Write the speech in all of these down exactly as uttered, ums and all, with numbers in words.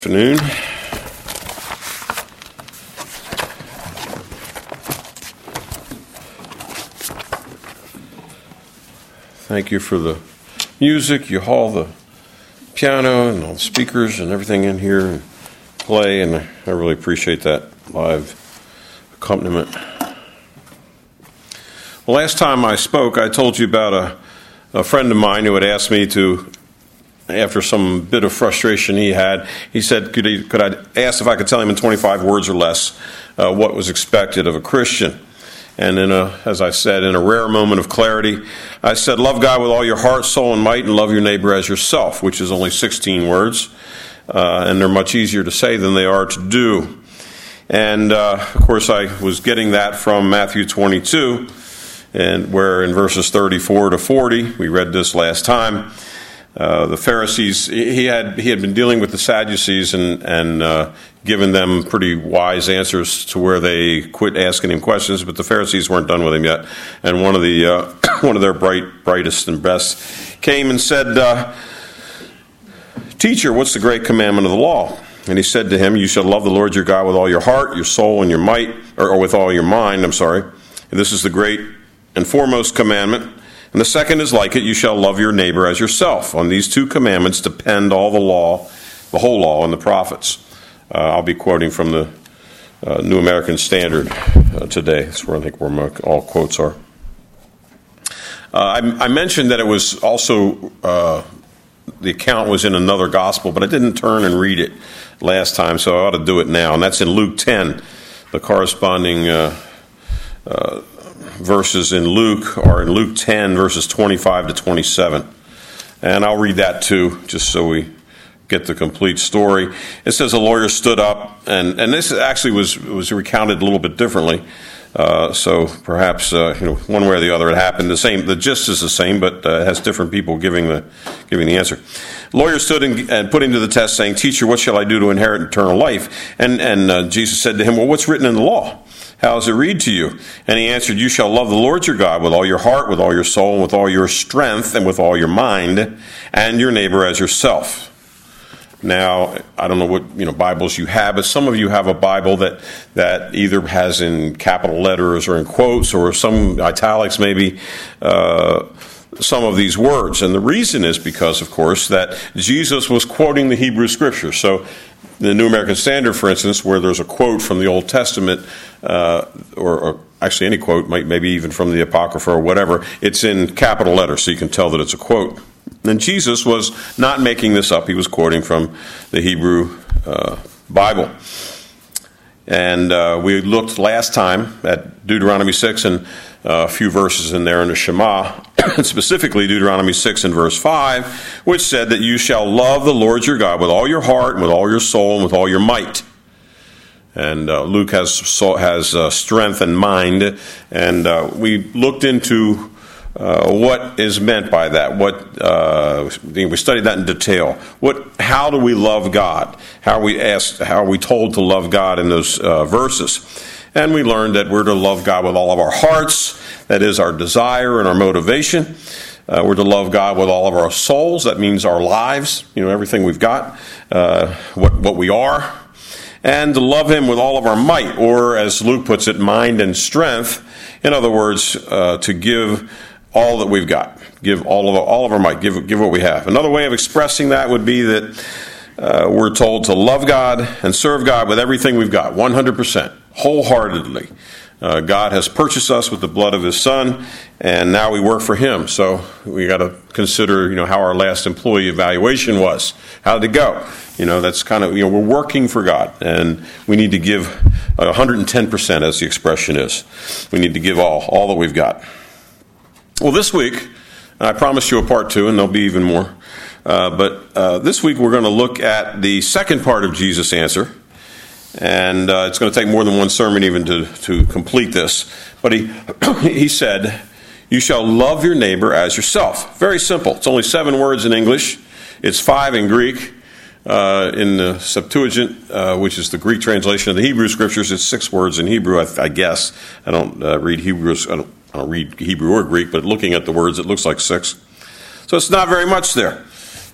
Afternoon. Thank you for the music. You haul the piano and all the speakers and everything in here and play, and I really appreciate that live accompaniment. Well, last time I spoke, I told you about a, a friend of mine who had asked me to, after some bit of frustration he had, he said, could, he, could I ask if I could tell him in twenty-five words or less uh, what was expected of a Christian. And in a, as I said, in a rare moment of clarity, I said, love God with all your heart, soul, and might, and love your neighbor as yourself, which is only sixteen words, uh, and they're much easier to say than they are to do. And, uh, of course, I was getting that from Matthew twenty-two, and where in verses thirty-four to forty, we read this last time, Uh, the Pharisees, he had he had been dealing with the Sadducees and, and uh, given them pretty wise answers to where they quit asking him questions, but the Pharisees weren't done with him yet. And one of the uh, one of their bright brightest and best came and said, uh, "Teacher, what's the great commandment of the law?" And he said to him, "You shall love the Lord your God with all your heart, your soul, and your might, or, or with all your mind." I'm sorry. And this is the great and foremost commandment. And the second is like it, you shall love your neighbor as yourself. On these two commandments depend all the law, the whole law, and the prophets. Uh, I'll be quoting from the uh, New American Standard uh, today. That's where I think where my, all quotes are. Uh, I, I mentioned that it was also, uh, the account was in another gospel, but I didn't turn and read it last time, so I ought to do it now. And that's in Luke ten, the corresponding uh, uh verses in Luke are in Luke ten, verses twenty-five to twenty-seven. And I'll read that too, just so we get the complete story. It says a lawyer stood up, and, and this actually was was recounted a little bit differently. Uh, so perhaps uh, you know, one way or the other it happened. The same, the gist is the same, but uh, it has different people giving the giving the answer. The lawyer stood and, and put him to the test, saying, "Teacher, what shall I do to inherit eternal life?" And and uh, Jesus said to him, "Well, what's written in the law? How does it read to you?" And he answered, "You shall love the Lord your God with all your heart, with all your soul, and with all your strength, and with all your mind, and your neighbor as yourself." Now, I don't know what you know Bibles you have, but some of you have a Bible that that either has in capital letters or in quotes or some italics maybe uh, some of these words. And the reason is because, of course, that Jesus was quoting the Hebrew Scriptures. So the New American Standard, for instance, where there's a quote from the Old Testament, uh, or, or actually any quote, might, maybe even from the Apocrypha or whatever, it's in capital letters, so you can tell that it's a quote. And Jesus was not making this up. He was quoting from the Hebrew uh, Bible. And uh, we looked last time at Deuteronomy six and uh, a few verses in there in the Shema, specifically Deuteronomy six and verse five, which said that you shall love the Lord your God with all your heart and with all your soul and with all your might. And uh, Luke has has uh, strength and mind, and uh, we looked into uh, what is meant by that. What uh, we studied that in detail. What, how do we love God? How are we asked? How are we told to love God in those uh, verses? And we learned that we're to love God with all of our hearts. That is our desire and our motivation. Uh, we're to love God with all of our souls. That means our lives. You know, everything we've got, uh, what what we are. And to love Him with all of our might, or as Luke puts it, mind and strength. In other words, uh, to give all that we've got, give all of all of our might, give give what we have. Another way of expressing that would be that uh, we're told to love God and serve God with everything we've got, one hundred percent, wholeheartedly. Uh, God has purchased us with the blood of His Son, and now we work for Him. So we got to consider, you know, how our last employee evaluation was. How did it go? You know, that's kind of, you know, we're working for God, and we need to give one hundred ten percent, as the expression is. We need to give all, all that we've got. Well, this week, I promised you a part two, and there'll be even more. Uh, but uh, this week we're going to look at the second part of Jesus' answer. And uh, it's going to take more than one sermon even to, to complete this. But he he said, you shall love your neighbor as yourself. Very simple. It's only seven words in English. It's five in Greek. Uh, in the Septuagint, uh, which is the Greek translation of the Hebrew Scriptures, it's six words in Hebrew, I, I guess. I don't uh, read Hebrew, I don't, I don't read Hebrew or Greek, but looking at the words, it looks like six. So it's not very much there.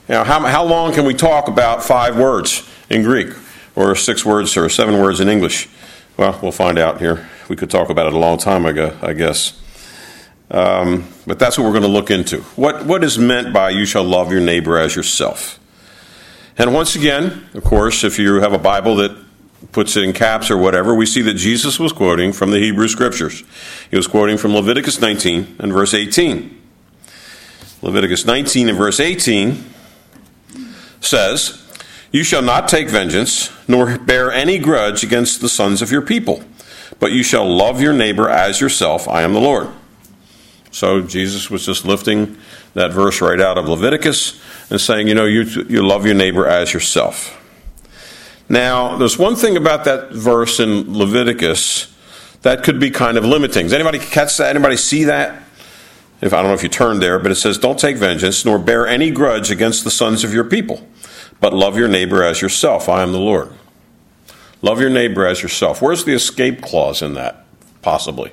Now, how, how long can we talk about five words in Greek, or six words, or seven words in English? Well, we'll find out here. We could talk about it a long time ago, I guess. Um, but that's what we're going to look into. What What is meant by you shall love your neighbor as yourself? And once again, of course, if you have a Bible that puts it in caps or whatever, we see that Jesus was quoting from the Hebrew Scriptures. He was quoting from Leviticus nineteen and verse eighteen. Leviticus nineteen and verse eighteen says, "You shall not take vengeance, nor bear any grudge against the sons of your people, but you shall love your neighbor as yourself. I am the Lord." So Jesus was just lifting that verse right out of Leviticus and saying, you know, you, you love your neighbor as yourself. Now, there's one thing about that verse in Leviticus that could be kind of limiting. Does anybody catch that? Anybody see that? If I don't know if you turned there, but it says, "Don't take vengeance, nor bear any grudge against the sons of your people, but love your neighbor as yourself. I am the Lord." Love your neighbor as yourself. Where's the escape clause in that, possibly?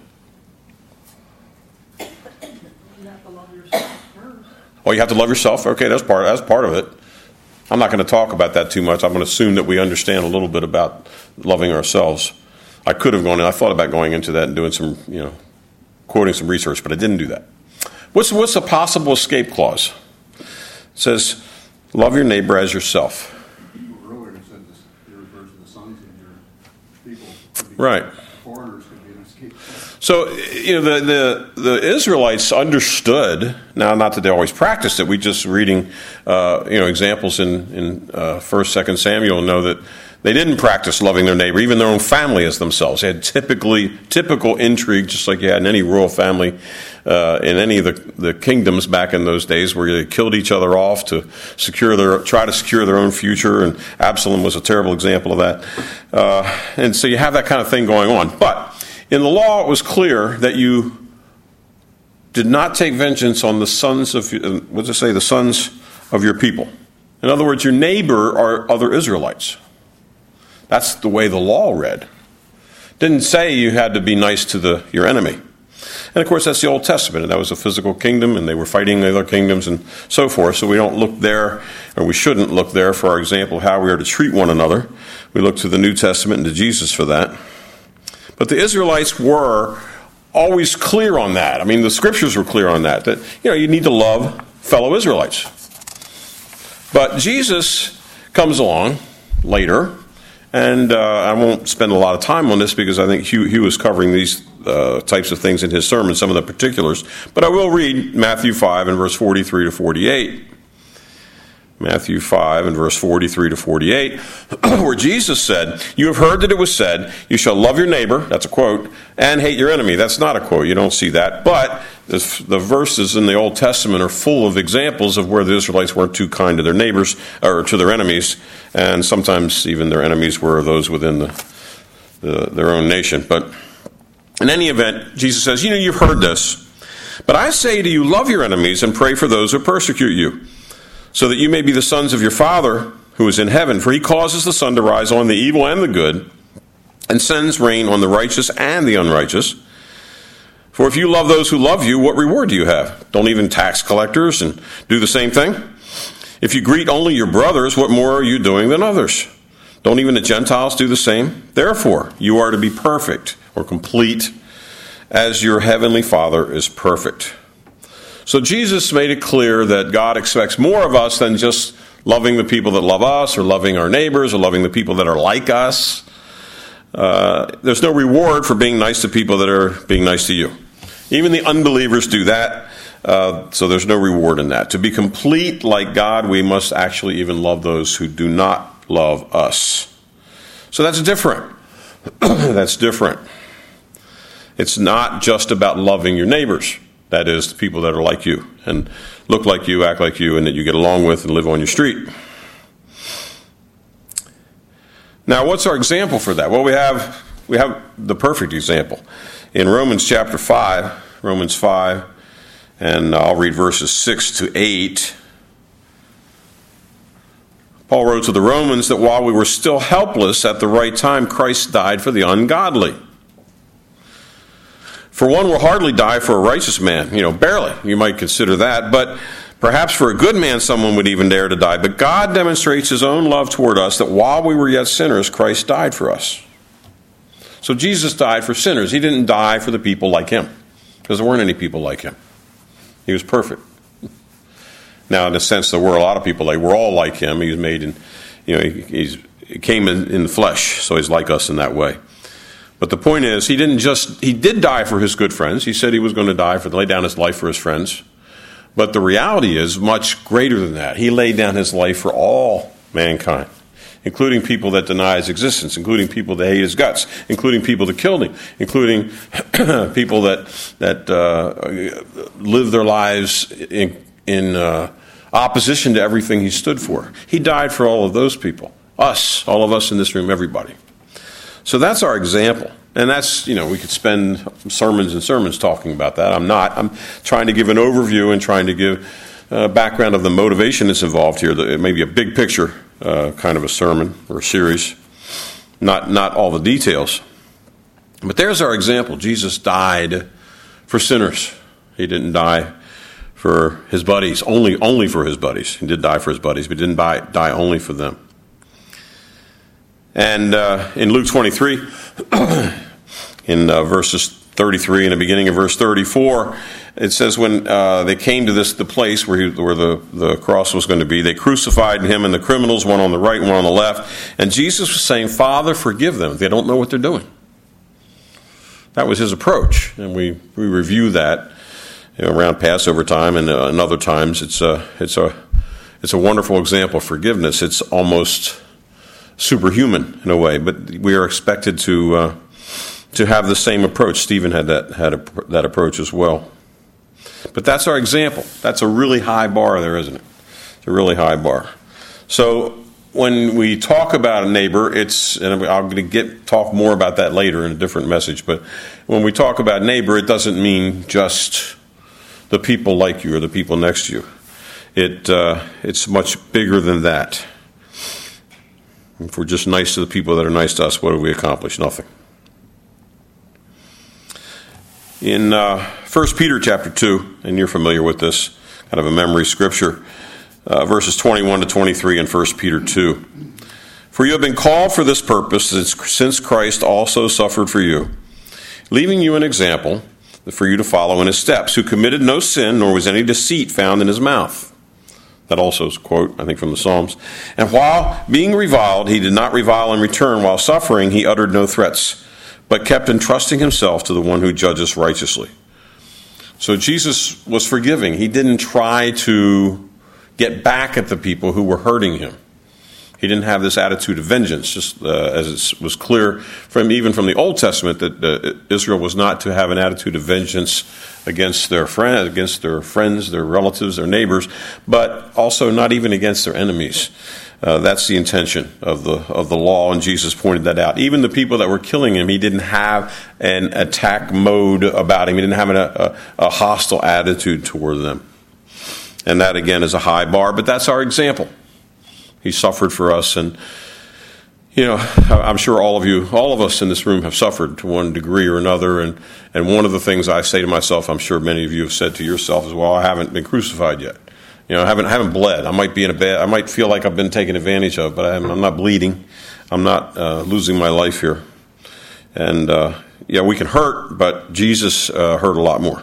Oh, you have to love yourself? Okay, that's part, that's part of it. I'm not going to talk about that too much. I'm going to assume that we understand a little bit about loving ourselves. I could have gone in. I thought about going into that and doing some, you know, quoting some research, but I didn't do that. What's, what's a possible escape clause? It says, love your neighbor as yourself. Earlier it said this, it refers to the sons of your people. Right. Foreigners could be an escape clause. So, you know, the, the, the Israelites understood, now not that they always practiced it, we just reading, uh, you know, examples in, in uh, First, Second Samuel know that they didn't practice loving their neighbor, even their own family as themselves. They had typically, typical intrigue, just like you had in any royal family, uh, in any of the, the kingdoms back in those days, where they killed each other off to secure their, try to secure their own future, and Absalom was a terrible example of that. Uh, and so you have that kind of thing going on. But in the law, it was clear that you did not take vengeance on the sons of, what does it say, the sons of your people. In other words, your neighbor are other Israelites. That's the way the law read. Didn't say you had to be nice to the your enemy. And of course, that's the Old Testament. And that was a physical kingdom, and they were fighting other kingdoms and so forth. So we don't look there, or we shouldn't look there for our example of how we are to treat one another. We look to the New Testament and to Jesus for that. But the Israelites were always clear on that. I mean, the Scriptures were clear on that, that, you know, you need to love fellow Israelites. But Jesus comes along later, and uh, I won't spend a lot of time on this because I think Hugh, Hugh was covering these uh, types of things in his sermon, some of the particulars. But I will read Matthew five and verse forty-three to forty-eight. Matthew five and verse forty-three to forty-eight, where Jesus said, "You have heard that it was said, you shall love your neighbor," that's a quote, "and hate your enemy." That's not a quote, you don't see that. But the, the verses in the Old Testament are full of examples of where the Israelites weren't too kind to their neighbors, or to their enemies, and sometimes even their enemies were those within the, the, their own nation. But in any event, Jesus says, you know, you've heard this, but I say to you, love your enemies and pray for those who persecute you, so that you may be the sons of your Father who is in heaven. For he causes the sun to rise on the evil and the good, and sends rain on the righteous and the unrighteous. For if you love those who love you, what reward do you have? Don't even tax collectors and do the same thing? If you greet only your brothers, what more are you doing than others? Don't even the Gentiles do the same? Therefore, you are to be perfect or complete as your heavenly Father is perfect. So Jesus made it clear that God expects more of us than just loving the people that love us, or loving our neighbors, or loving the people that are like us. Uh, there's no reward for being nice to people that are being nice to you. Even the unbelievers do that, uh, so there's no reward in that. To be complete like God, we must actually even love those who do not love us. So that's different. That's different. It's not just about loving your neighbors. That is, the people that are like you, and look like you, act like you, and that you get along with and live on your street. Now, what's our example for that? Well, we have we have the perfect example. In Romans chapter five, Romans five, and I'll read verses six to eight. Paul wrote to the Romans that while we were still helpless, at the right time, Christ died for the ungodly. For one will hardly die for a righteous man, you know, barely. You might consider that, but Perhaps for a good man someone would even dare to die, but God demonstrates his own love toward us, that while we were yet sinners, Christ died for us. So Jesus died for sinners. He didn't die for the people like him, because there weren't any people like him. He was perfect. Now, in a sense, there were a lot of people like we're all like him. He was made in, you know, he, he's, he came in, in the flesh, so he's like us in that way. But the point is, he didn't just, he did die for his good friends. He said he was going to die for, lay down his life for his friends. But the reality is much greater than that. He laid down his life for all mankind, including people that deny his existence, including people that hate his guts, including people that killed him, including people that that uh, live their lives in, in uh, opposition to everything he stood for. He died for all of those people, us, all of us in this room, everybody. So that's our example. And that's, you know, we could spend sermons and sermons talking about that. I'm not. I'm trying to give an overview and trying to give a background of the motivation that's involved here. It may be a big picture uh, kind of a sermon or a series, not not all the details. But there's our example. Jesus died for sinners. He didn't die for his buddies, only only for his buddies. He did die for his buddies, but didn't die, die only for them. And uh, in Luke twenty-three, in uh, verses thirty-three and the beginning of verse thirty-four, it says when uh, they came to this the place where, he, where the, the cross was going to be, they crucified him and the criminals, one on the right and one on the left. And Jesus was saying, Father, forgive them. They don't know what they're doing. That was his approach. And we, we review that, you know, around Passover time and, uh, and other times. It's a, it's, a, it's a wonderful example of forgiveness. It's almost superhuman in a way, but we are expected to uh, to have the same approach. Stephen had that had a, that approach as well. But that's our example. That's a really high bar there, isn't it? It's a really high bar. So when we talk about a neighbor, it's, and I'm going to get talk more about that later in a different message, but when we talk about neighbor, it doesn't mean just the people like you or the people next to you. It uh, it's much bigger than that. If we're just nice to the people that are nice to us, what do we accomplish? Nothing. In uh, First Peter chapter two, and you're familiar with this, kind of a memory scripture, uh, verses twenty-one to twenty-three in First Peter two. For you have been called for this purpose, since Christ also suffered for you, leaving you an example for you to follow in his steps, who committed no sin, nor was any deceit found in his mouth. That also is a quote, I think, from the Psalms. And while being reviled, he did not revile in return. While suffering, he uttered no threats, but kept entrusting himself to the one who judges righteously. So Jesus was forgiving. He didn't try to get back at the people who were hurting him. He didn't have this attitude of vengeance, just uh, as it was clear from even from the Old Testament that uh, Israel was not to have an attitude of vengeance against their friends, against their friends, their relatives, their neighbors, but also not even against their enemies. Uh, that's the intention of the of the law, and Jesus pointed that out. Even the people that were killing him, he didn't have an attack mode about him. He didn't have an, a, a hostile attitude toward them. And that, again, is a high bar, but that's our example. He suffered for us, and, you know, I'm sure all of you, all of us in this room have suffered to one degree or another, and, and one of the things I say to myself, I'm sure many of you have said to yourself as well, I haven't been crucified yet. You know, I haven't, I haven't bled. I might be in a bad, I might feel like I've been taken advantage of, but I haven't, I'm not bleeding. I'm not uh, losing my life here. And, uh, yeah, we can hurt, but Jesus uh, hurt a lot more.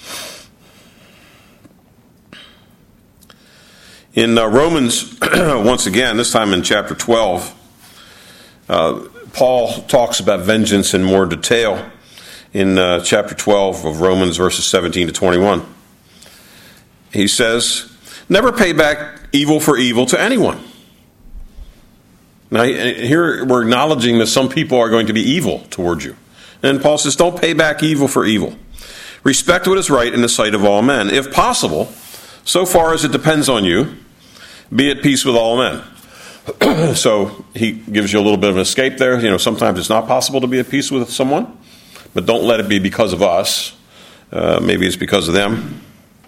In uh, Romans, once again, this time in chapter twelve, uh, Paul talks about vengeance in more detail in uh, chapter twelve of Romans, verses seventeen to twenty-one. He says, never pay back evil for evil to anyone. Now, here we're acknowledging that some people are going to be evil towards you. And Paul says, don't pay back evil for evil. Respect what is right in the sight of all men. If possible, so far as it depends on you, be at peace with all men. So he gives you a little bit of an escape there. You know, sometimes it's not possible to be at peace with someone, but don't let it be because of us. Uh, maybe it's because of them.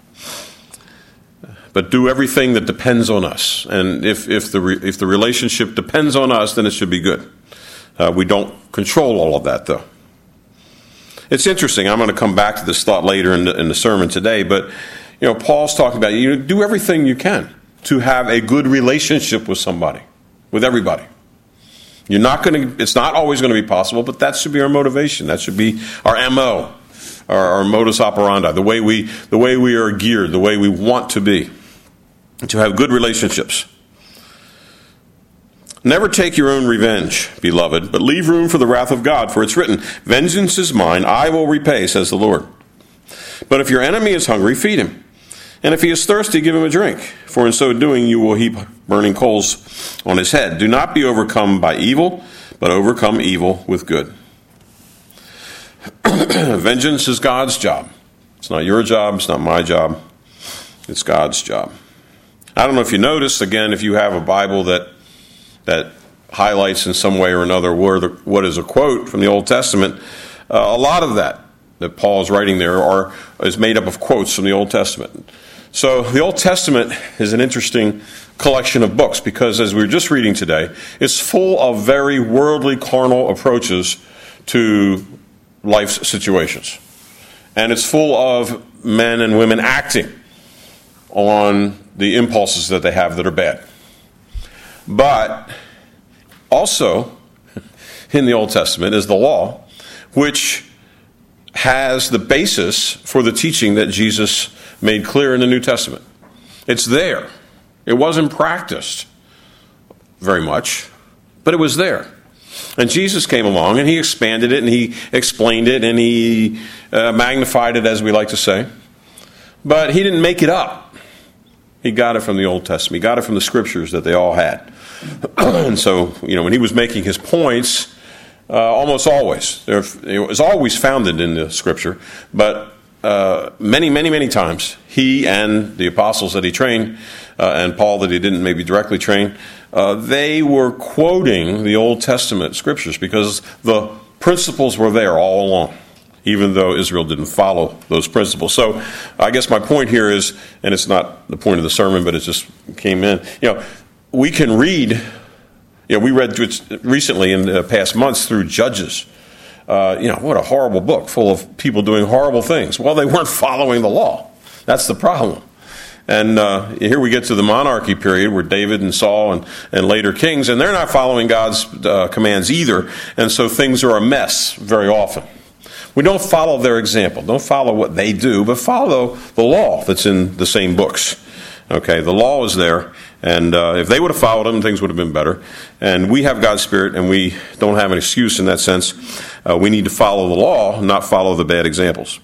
But do everything that depends on us. And if if the re, if the relationship depends on us, then it should be good. Uh, we don't control all of that, though. It's interesting. I'm going to come back to this thought later in the, in the sermon today, but You know, Paul's talking about you do everything you can to have a good relationship with somebody, with everybody. You're not going to, it's not always going to be possible, but that should be our motivation. That should be our M O, our, our modus operandi, the way we, the way we are geared, the way we want to be, to have good relationships. Never take your own revenge, beloved, but leave room for the wrath of God, for it's written, vengeance is mine, I will repay, says the Lord. But if your enemy is hungry, feed him. And if he is thirsty, give him a drink. For in so doing, you will heap burning coals on his head. Do not be overcome by evil, but overcome evil with good. Vengeance is God's job. It's not your job. It's not my job. It's God's job. I don't know if you noticed, again, if you have a Bible that that highlights in some way or another where the, what is a quote from the Old Testament, uh, a lot of that that Paul is writing there are, is made up of quotes from the Old Testament. So the Old Testament is an interesting collection of books because, as we were just reading today, it's full of very worldly, carnal approaches to life's situations. And it's full of men and women acting on the impulses that they have that are bad. But also, in the Old Testament is the law, which has the basis for the teaching that Jesus made clear in the New Testament. It's there. It wasn't practiced very much, but it was there. And Jesus came along and he expanded it and he explained it and he uh, magnified it, as we like to say. But he didn't make it up. He got it from the Old Testament. He got it from the scriptures that they all had. And so, you know, when he was making his points, uh, almost always, there, it was always founded in the scripture, but uh, many, many, many times, he and the apostles that he trained, uh, and Paul that he didn't maybe directly train, uh, they were quoting the Old Testament scriptures because the principles were there all along, even though Israel didn't follow those principles. So I guess my point here is, and it's not the point of the sermon, but it just came in, you know, we can read, you know, we read recently in the past months through Judges. Uh, you know, what a horrible book full of people doing horrible things. Well, they weren't following the law. That's the problem. And uh, here we get to the monarchy period where David and Saul and, and later kings, and they're not following God's uh, commands either. And so things are a mess very often. We don't follow their example. Don't follow what they do, but follow the law that's in the same books. Okay, the law is there, and uh, if they would have followed them, things would have been better. And we have God's Spirit, and we don't have an excuse in that sense. Uh, we need to follow the law, not follow the bad examples.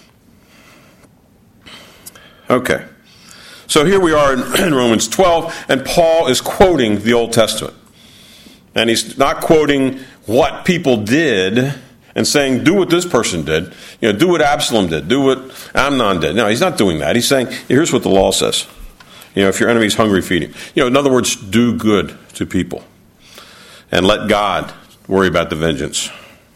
Okay, so here we are in, in Romans twelve, and Paul is quoting the Old Testament. And he's not quoting what people did and saying, do what this person did, you know, do what Absalom did, do what Amnon did. No, he's not doing that. He's saying, here's what the law says. You know, if your enemy's hungry, feed him. You know, in other words, do good to people. And let God worry about the vengeance.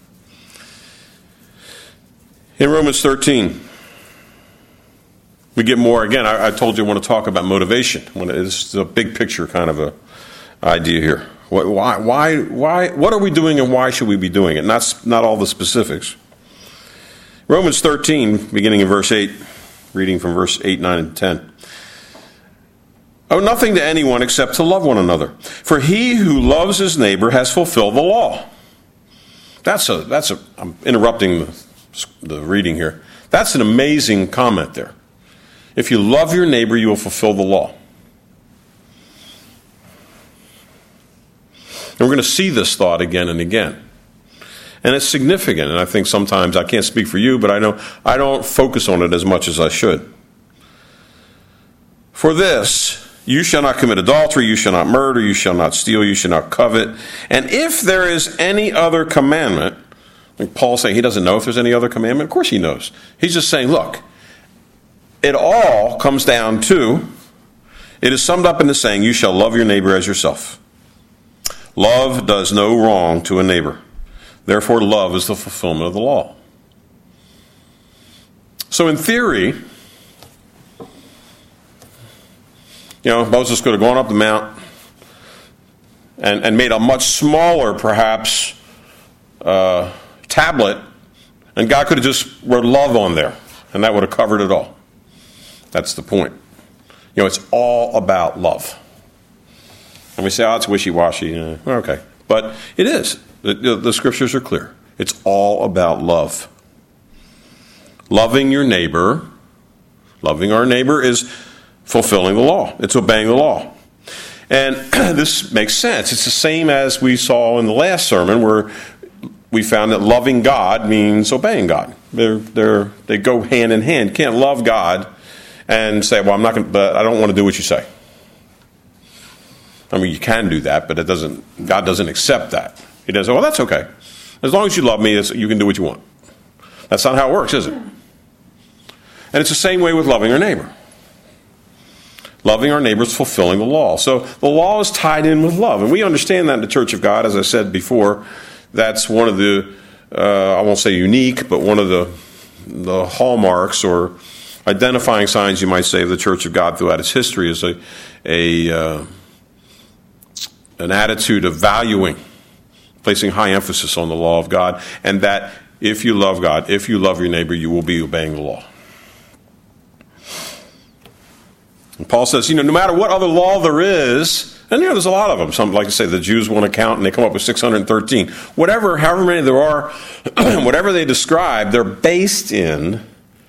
In Romans thirteen, we get more. Again, I, I told you I want to talk about motivation. This is a big picture kind of a idea here. Why, why, why, what are we doing and why should we be doing it? Not, not all the specifics. Romans thirteen, beginning in verse eight, reading from verse eight, nine, and ten. Owe nothing to anyone except to love one another. For he who loves his neighbor has fulfilled the law. That's a, that's a, I'm interrupting the, the reading here. That's an amazing comment there. If you love your neighbor, you will fulfill the law. And we're going to see this thought again and again. And it's significant, and I think sometimes, I can't speak for you, but I know I don't focus on it as much as I should. For this, you shall not commit adultery, you shall not murder, you shall not steal, you shall not covet. And if there is any other commandment, like Paul's saying he doesn't know if there's any other commandment. Of course he knows. He's just saying, look, it all comes down to, it is summed up in the saying, you shall love your neighbor as yourself. Love does no wrong to a neighbor. Therefore, love is the fulfillment of the law. So in theory, you know, Moses could have gone up the mount and, and made a much smaller, perhaps, uh, tablet, and God could have just wrote love on there, and that would have covered it all. That's the point. You know, it's all about love. And we say, oh, it's wishy-washy. Uh, okay. But it is. The, the, the scriptures are clear. It's all about love. Loving your neighbor, loving our neighbor is fulfilling the law. It's obeying the law. And this makes sense. It's the same as we saw in the last sermon where we found that loving God means obeying God. They're, they're, they go hand in hand. You can't love God and say, well, I'm not going to, I don't want to do what you say. I mean, you can do that, but it doesn't, God doesn't accept that. He doesn't say, well, that's okay. As long as you love me, you can do what you want. That's not how it works, is it? And it's the same way with loving our neighbor. Loving our neighbor is fulfilling the law. So the law is tied in with love. And we understand that in the Church of God. As I said before, that's one of the, uh, I won't say unique, but one of the, the hallmarks or identifying signs, you might say, of the Church of God throughout its history is a, a uh, an attitude of valuing, placing high emphasis on the law of God, and that if you love God, if you love your neighbor, you will be obeying the law. And Paul says, you know, no matter what other law there is, and you know, there's a lot of them. Some, like I say, the Jews want to count, and they come up with six hundred thirteen. Whatever, however many there are, whatever they describe, they're based in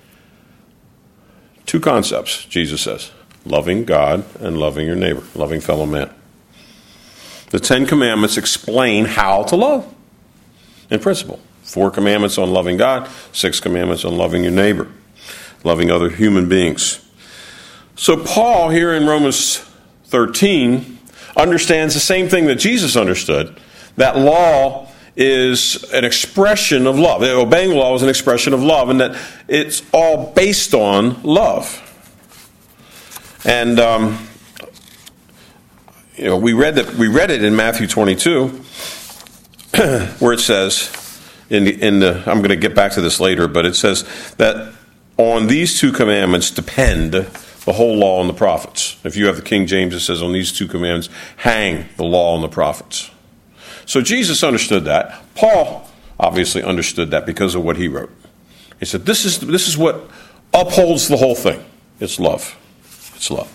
two concepts, Jesus says. Loving God and loving your neighbor, loving fellow man. The Ten Commandments explain how to love, in principle. Four commandments on loving God, six commandments on loving your neighbor, loving other human beings. So Paul, here in Romans thirteen, understands the same thing that Jesus understood, that law is an expression of love. Obeying the law is an expression of love, and that it's all based on love. And um, you know, we read that we read it in Matthew twenty-two, where it says, in the, in the I'm going to get back to this later, but it says that on these two commandments depend the whole law and the prophets. If you have the King James, it says on these two commandments hang the law and the prophets. So Jesus understood that. Paul obviously understood that because of what he wrote. He said, this is this is what upholds the whole thing. It's love. It's love.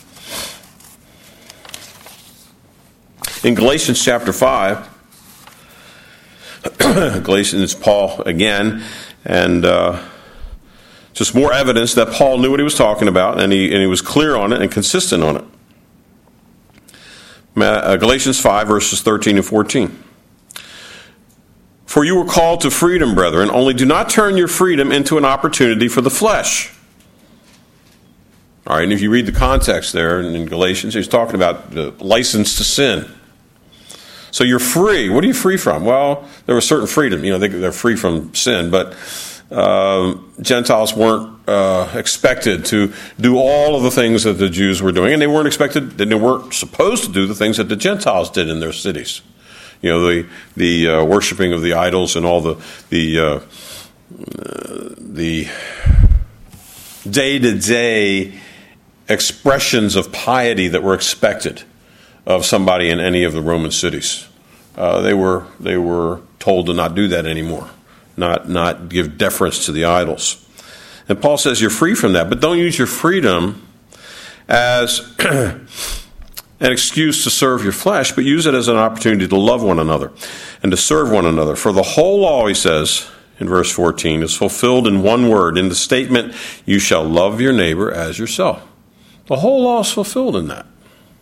In Galatians chapter five, Galatians, Paul again, and uh, just more evidence that Paul knew what he was talking about, and he, and he was clear on it and consistent on it. Uh, Galatians five, verses thirteen and fourteen. For you were called to freedom, brethren, only do not turn your freedom into an opportunity for the flesh. All right, and if you read the context there in Galatians, he's talking about the license to sin. So you're free. What are you free from? Well, there was certain freedom. You know, they, they're free from sin, but uh, Gentiles weren't uh, expected to do all of the things that the Jews were doing, and they weren't expected, they weren't supposed to do the things that the Gentiles did in their cities. You know, the the uh, worshiping of the idols and all the the uh, uh, the day-to-day expressions of piety that were expected of somebody in any of the Roman cities. Uh, they were they were told to not do that anymore, not not give deference to the idols. And Paul says you're free from that, but don't use your freedom as an excuse to serve your flesh, but use it as an opportunity to love one another and to serve one another. For the whole law, he says in verse fourteen, is fulfilled in one word, in the statement, you shall love your neighbor as yourself. The whole law is fulfilled in that.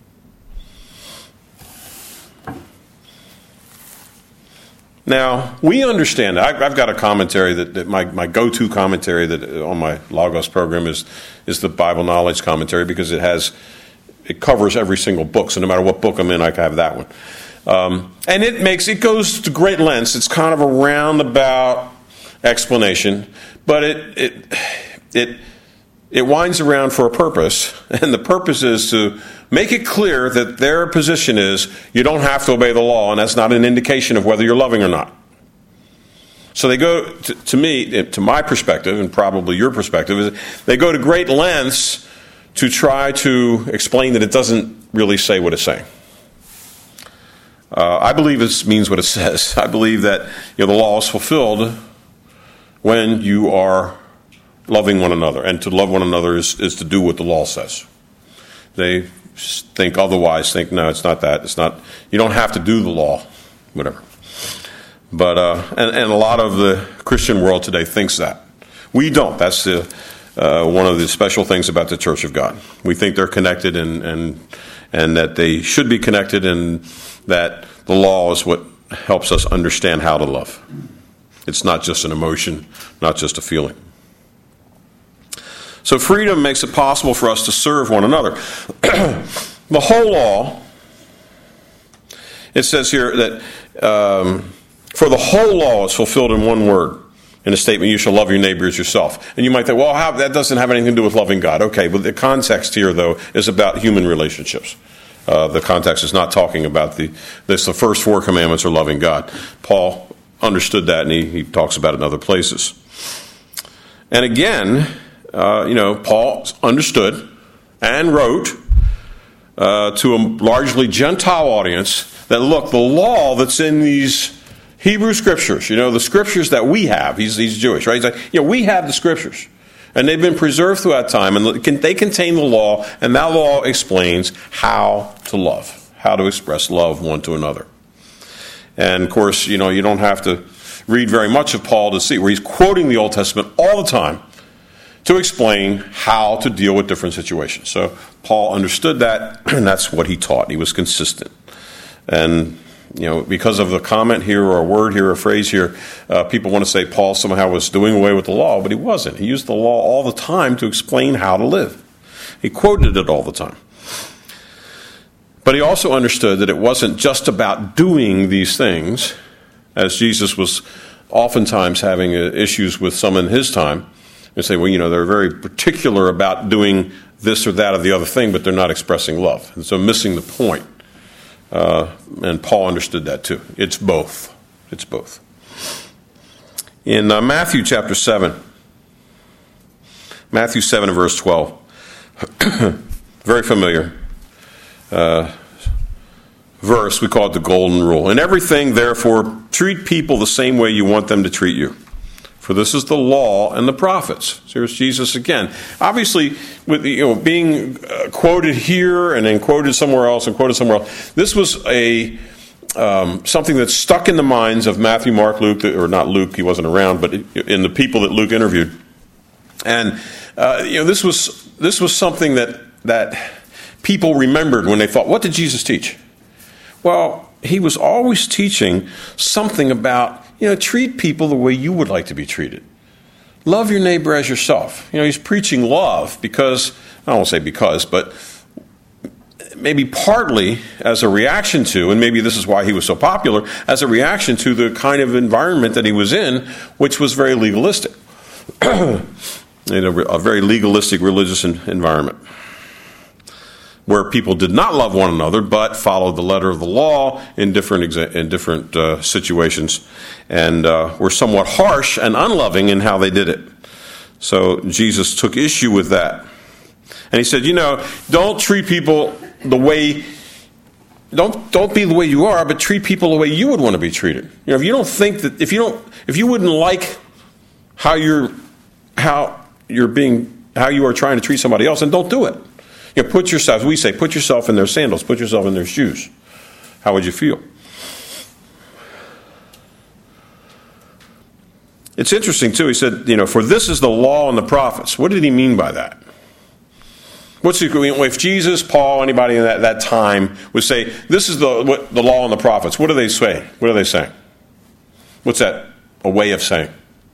Now, we understand that. I've got a commentary that, that my, my go-to commentary that on my Logos program is is the Bible Knowledge Commentary, because it has it covers every single book. So no matter what book I'm in, I can have that one. Um, and it makes it goes to great lengths. It's kind of a roundabout explanation, but it it it it winds around for a purpose, and the purpose is to make it clear that their position is you don't have to obey the law, and that's not an indication of whether you're loving or not. So they go, to, to me, to my perspective, and probably your perspective, is they go to great lengths to try to explain that it doesn't really say what it's saying. Uh, I believe it means what it says. I believe that you know the law is fulfilled when you are loving one another. And to love one another is, is to do what the law says. They think otherwise, think, no, it's not that. It's not, you don't have to do the law, whatever. But, uh, and, and a lot of the Christian world today thinks that. We don't. That's the, uh, one of the special things about the Church of God. We think they're connected and, and, and that they should be connected, and that the law is what helps us understand how to love. It's not just an emotion, not just a feeling. So freedom makes it possible for us to serve one another. The whole law, it says here that um, for the whole law is fulfilled in one word, in a statement, you shall love your neighbor as yourself. And you might think, well, how, that doesn't have anything to do with loving God. Okay, but the context here, though, is about human relationships. Uh, the context is not talking about the, this, the first four commandments are loving God. Paul understood that, and he, he talks about it in other places. And again, uh, you know, Paul understood and wrote uh, to a largely Gentile audience that, look, the law that's in these Hebrew scriptures, you know, the scriptures that we have, he's, he's Jewish, right? He's like, you know, we have the scriptures, and they've been preserved throughout time, and they contain the law, and that law explains how to love, how to express love one to another. And of course, you know, you don't have to read very much of Paul to see where he's quoting the Old Testament all the time to explain how to deal with different situations. So Paul understood that, and that's what he taught. He was consistent. And you know, because of a comment here or a word here or a phrase here, uh, people want to say Paul somehow was doing away with the law, but he wasn't. He used the law all the time to explain how to live. He quoted it all the time. But he also understood that it wasn't just about doing these things, as Jesus was oftentimes having uh, issues with some in his time. And say, well, you know, they're very particular about doing this or that or the other thing, but they're not expressing love. And so missing the point. Uh, and Paul understood that too. It's both. It's both. In uh, Matthew chapter seven, Matthew seven and verse twelve, very familiar uh, verse. We call it the golden rule. In everything, therefore, treat people the same way you want them to treat you. For this is the law and the prophets. So here's Jesus again. Obviously, with you know being uh, quoted here and then quoted somewhere else and quoted somewhere else, this was a um, something that stuck in the minds of Matthew, Mark, Luke, or not Luke, he wasn't around, but in the people that Luke interviewed. And uh, you know this was this was something that that people remembered when they thought, what did Jesus teach? Well, he was always teaching something about, you know, treat people the way you would like to be treated. Love your neighbor as yourself. You know, he's preaching love because, I won't say because, but maybe partly as a reaction to, and maybe this is why he was so popular, as a reaction to the kind of environment that he was in, which was very legalistic. You know, a very legalistic religious environment, where people did not love one another, but followed the letter of the law in different exa- in different uh, situations, and uh, were somewhat harsh and unloving in how they did it. So Jesus took issue with that, and he said, "You know, don't treat people the way don't don't be the way you are, but treat people the way you would want to be treated. You know, if you don't think that if you don't if you wouldn't like how you're how you're being how you are trying to treat somebody else, then don't do it." You know, put yourself, we say, put yourself in their sandals, put yourself in their shoes. How would you feel? It's interesting, too. He said, you know, for this is the law and the prophets. What did he mean by that? What's the, if Jesus, Paul, anybody in that, that time would say, this is the what, the law and the prophets, what do they say? What are they saying? What's that a way of saying?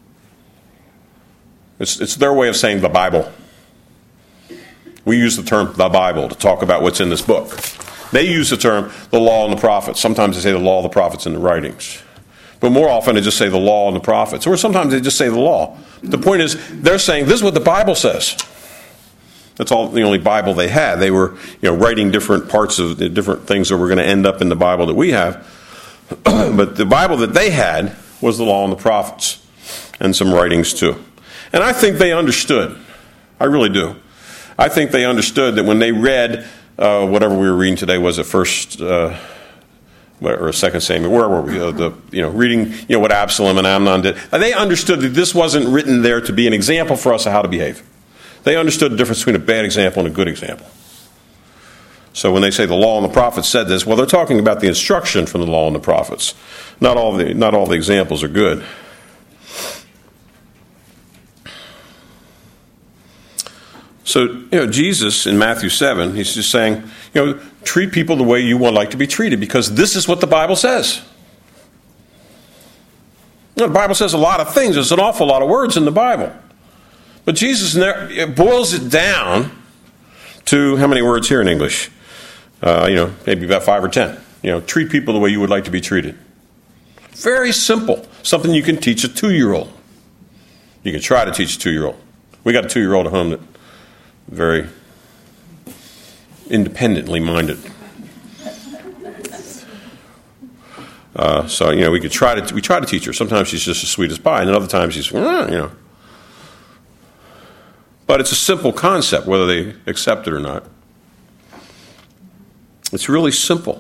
It's, it's their way of saying the Bible. We use the term the Bible to talk about what's in this book. They use the term the law and the prophets. Sometimes they say the law, the prophets, and the writings. But more often they just say the law and the prophets. Or sometimes they just say the law. The point is, they're saying this is what the Bible says. That's all the only Bible they had. They were, you know, writing different parts of the different things that were going to end up in the Bible that we have. But the Bible that they had was the law and the prophets. And some writings too. And I think they understood. I really do. I think they understood that when they read uh, whatever we were reading today, was it first uh, or Second Samuel, where were we? Uh, the, you know, reading, you know, what Absalom and Amnon did. And they understood that this wasn't written there to be an example for us of how to behave. They understood the difference between a bad example and a good example. So when they say the law and the prophets said this, well, they're talking about the instruction from the law and the prophets. Not all the not all the examples are good. So, you know, Jesus in Matthew seven, he's just saying, you know, treat people the way you would like to be treated, because this is what the Bible says. You know, the Bible says a lot of things. There's an awful lot of words in the Bible. But Jesus it boils it down to how many words here in English? Uh, you know, maybe about five or ten. You know, treat people the way you would like to be treated. Very simple. Something you can teach a two-year-old. You can try to teach a two-year-old. We got a two-year-old at home that very independently minded. Uh, so, you know, we could try to we try to teach her. Sometimes she's just as sweet as pie, and then other times she's, you know. But it's a simple concept, whether they accept it or not. It's really simple.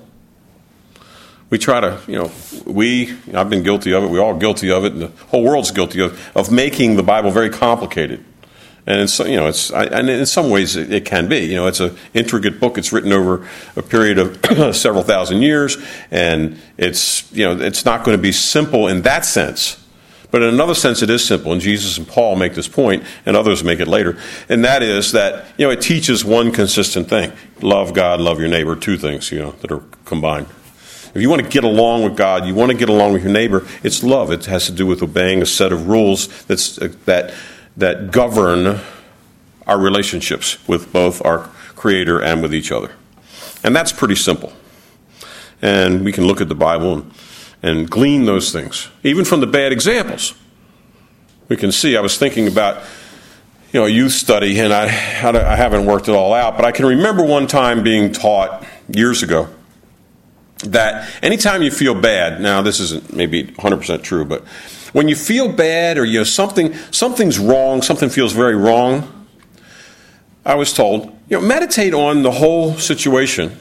We try to, you know, we, I've been guilty of it, we're all guilty of it, and the whole world's guilty of, of making the Bible very complicated. And it's, you know, it's, I, and in some ways it, it can be. You know, it's an intricate book. It's written over a period of several thousand years, and it's, you know, it's not going to be simple in that sense. But in another sense, it is simple. And Jesus and Paul make this point, and others make it later. And that is that, you know, it teaches one consistent thing: love God, love your neighbor. Two things, you know, that are combined. If you want to get along with God, you want to get along with your neighbor. It's love. It has to do with obeying a set of rules that's uh, that. that govern our relationships with both our Creator and with each other. And that's pretty simple. And we can look at the Bible and, and glean those things, even from the bad examples. We can see, I was thinking about, you know, a youth study, and I, I haven't worked it all out, but I can remember one time being taught years ago that anytime you feel bad, now this isn't maybe one hundred percent true, but when you feel bad or you know something something's wrong, something feels very wrong, I was told, you know, meditate on the whole situation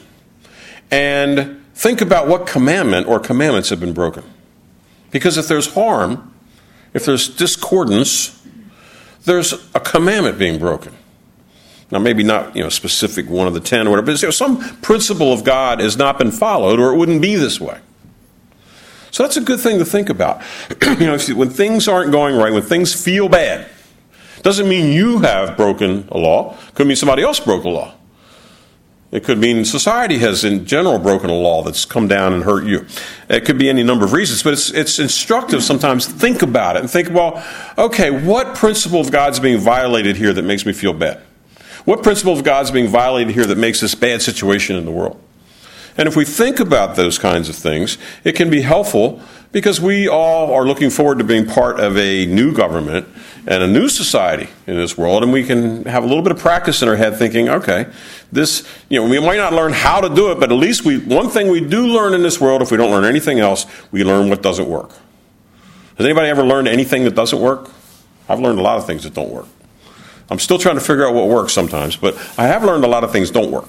and think about what commandment or commandments have been broken. Because if there's harm, if there's discordance, there's a commandment being broken. Now, maybe not, you know, specific one of the ten or whatever, but you know, some principle of God has not been followed, or it wouldn't be this way. So that's a good thing to think about. You know, when things aren't going right, when things feel bad, doesn't mean you have broken a law. Could mean somebody else broke a law. It could mean society has, in general, broken a law that's come down and hurt you. It could be any number of reasons, but it's it's instructive sometimes to think about it and think, well, okay, what principle of God's being violated here that makes me feel bad? What principle of God's being violated here that makes this bad situation in the world? And if we think about those kinds of things, it can be helpful because we all are looking forward to being part of a new government and a new society in this world, and we can have a little bit of practice in our head thinking, okay, this, you know, we might not learn how to do it, but at least we, one thing we do learn in this world, if we don't learn anything else, we learn what doesn't work. Has anybody ever learned anything that doesn't work? I've learned a lot of things that don't work. I'm still trying to figure out what works sometimes, but I have learned a lot of things don't work.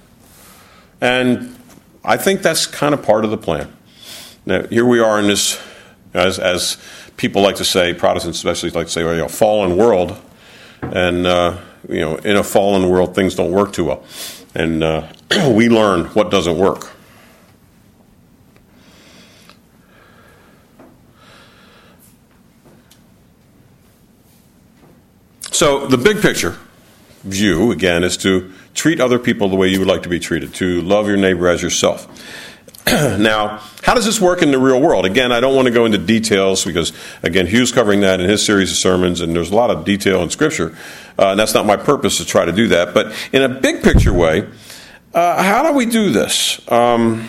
And I think that's kind of part of the plan. Now, here we are in this, as as people like to say, Protestants especially like to say, well, you know, fallen world. And, uh, you know, in a fallen world, things don't work too well. And uh, we learn what doesn't work. So the big picture view, again, is to treat other people the way you would like to be treated, to love your neighbor as yourself. Now, how does this work in the real world? Again, I don't want to go into details because, again, Hugh's covering that in his series of sermons, and there's a lot of detail in Scripture, uh, and that's not my purpose to try to do that. But in a big picture way, uh, how do we do this? Um,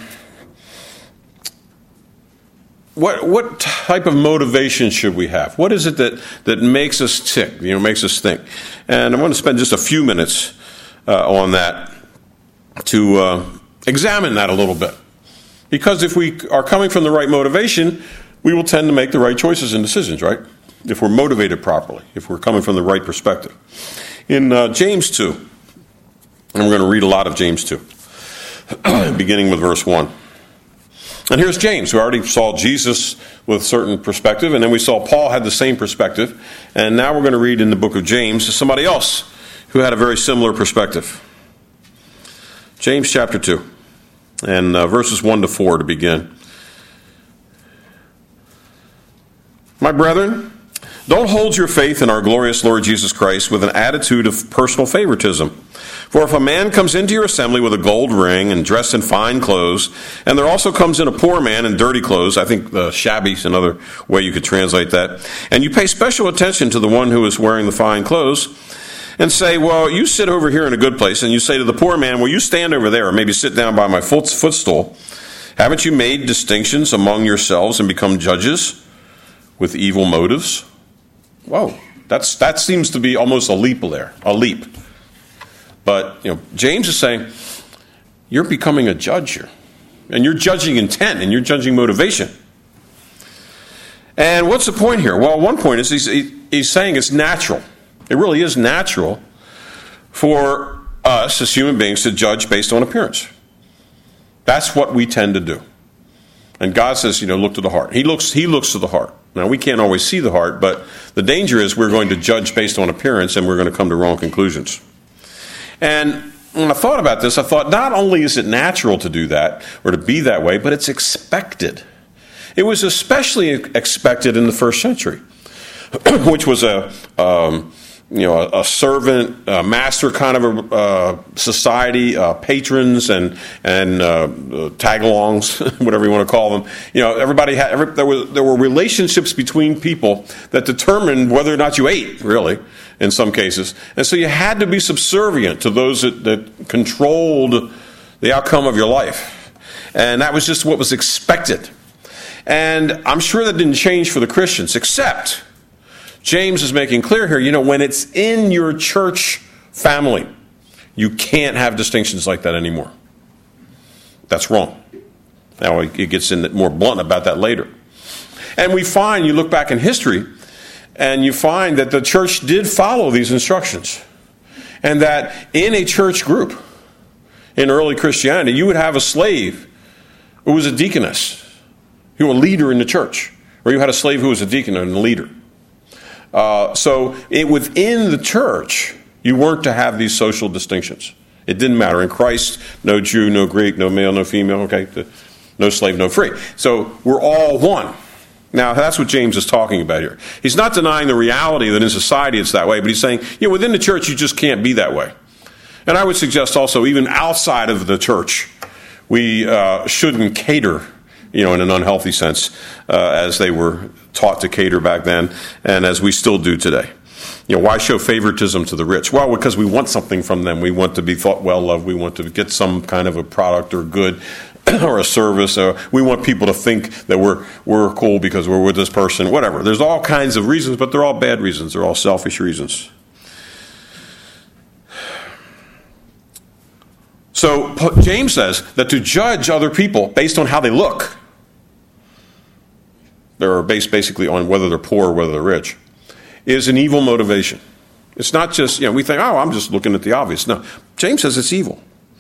What what type of motivation should we have? What is it that, that makes us tick, you know, makes us think? And I want to spend just a few minutes uh, on that to uh, examine that a little bit. Because if we are coming from the right motivation, we will tend to make the right choices and decisions, right? If we're motivated properly, if we're coming from the right perspective. In uh, James two, and we're going to read a lot of James two, beginning with verse one. And here's James, who already saw Jesus with a certain perspective, and then we saw Paul had the same perspective. And now we're going to read in the book of James somebody else who had a very similar perspective. James chapter two, and uh, verses one to four to begin. My brethren, don't hold your faith in our glorious Lord Jesus Christ with an attitude of personal favoritism. For if a man comes into your assembly with a gold ring and dressed in fine clothes, and there also comes in a poor man in dirty clothes, I think uh, shabby is another way you could translate that, and you pay special attention to the one who is wearing the fine clothes, and say, well, you sit over here in a good place, and you say to the poor man, well, you stand over there, or maybe sit down by my foot, footstool. Haven't you made distinctions among yourselves and become judges with evil motives? Whoa, that's that seems to be almost a leap there, a leap. But you know, James is saying, you're becoming a judge here. And you're judging intent, and you're judging motivation. And what's the point here? Well, one point is he's, he's saying it's natural. It really is natural for us as human beings to judge based on appearance. That's what we tend to do. And God says, you know, look to the heart. He looks, he looks to the heart. Now, we can't always see the heart, but the danger is we're going to judge based on appearance, and we're going to come to wrong conclusions. And when I thought about this, I thought not only is it natural to do that or to be that way, but it's expected. It was especially expected in the first century, which was a um, you know a, a servant, a master kind of a uh, society, uh, patrons and and uh, tag-alongs, whatever you want to call them. You know, everybody had every, there were there were relationships between people that determined whether or not you ate, really, in some cases. And so you had to be subservient to those that, that controlled the outcome of your life. And that was just what was expected. And I'm sure that didn't change for the Christians, except James is making clear here, you know, when it's in your church family, you can't have distinctions like that anymore. That's wrong. Now, it gets in more blunt about that later. And we find, you look back in history, and you find that the church did follow these instructions. And that in a church group, in early Christianity, you would have a slave who was a deaconess, who was a leader in the church. Or you had a slave who was a deacon and a leader. Uh, so it, within the church, you weren't to have these social distinctions. It didn't matter. In Christ, no Jew, no Greek, no male, no female, okay, no slave, no free. So we're all one. Now, that's what James is talking about here. He's not denying the reality that in society it's that way, but he's saying, you know, within the church, you just can't be that way. And I would suggest also, even outside of the church, we uh, shouldn't cater, you know, in an unhealthy sense, uh, as they were taught to cater back then, and as we still do today. You know, why show favoritism to the rich? Well, because we want something from them. We want to be thought well of. We want to get some kind of a product or good or a service. Or we want people to think that we're we're cool because we're with this person, whatever. There's all kinds of reasons, but they're all bad reasons. They're all selfish reasons. So James says that to judge other people based on how they look, they're based basically on whether they're poor or whether they're rich, is an evil motivation. It's not just, you know, we think, oh, I'm just looking at the obvious. No, James says it's evil.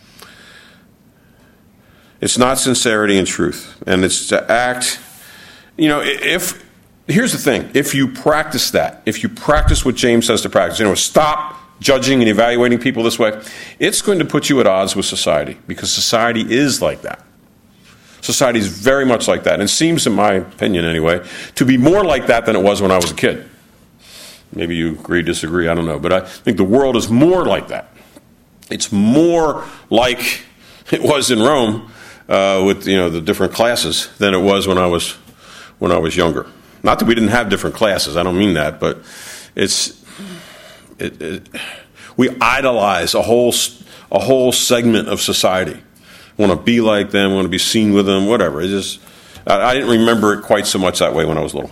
It's not sincerity and truth. And it's to act, you know, if, here's the thing, if you practice that, if you practice what James says to practice, you know, stop judging and evaluating people this way, it's going to put you at odds with society, because society is like that. Society is very much like that, and it seems, in my opinion anyway, to be more like that than it was when I was a kid. Maybe you agree, disagree, I don't know. But I think the world is more like that. It's more like it was in Rome uh, with, you know, the different classes than it was when I was when I was younger. Not that we didn't have different classes, I don't mean that, but it's it, it, we idolize a whole a whole segment of society. Want to be like them, want to be seen with them, whatever. It just I, I didn't remember it quite so much that way when I was little.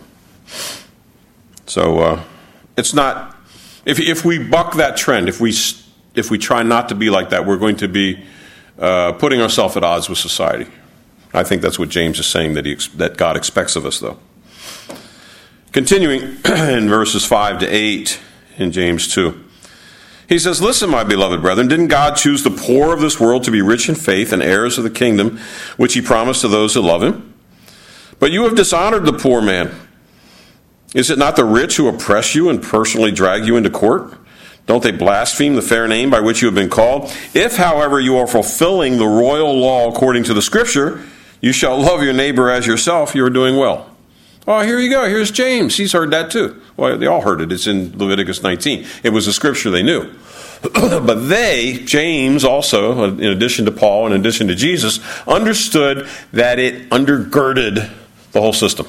So uh, it's not. If if we buck that trend, if we if we try not to be like that, we're going to be uh, putting ourselves at odds with society. I think that's what James is saying that he that God expects of us, though. Continuing in verses five to eight in James two, He says, listen, my beloved brethren, didn't God choose the poor of this world to be rich in faith and heirs of the kingdom, which he promised to those who love him? But you have dishonored the poor man. Is it not the rich who oppress you and personally drag you into court? Don't they blaspheme the fair name by which you have been called? If, however, you are fulfilling the royal law according to the Scripture, you shall love your neighbor as yourself, you are doing well. Oh, here you go. Here's James. He's heard that too. Well, they all heard it. It's in Leviticus nineteen. It was a scripture they knew. But they, James also, in addition to Paul, in addition to Jesus, understood that it undergirded the whole system.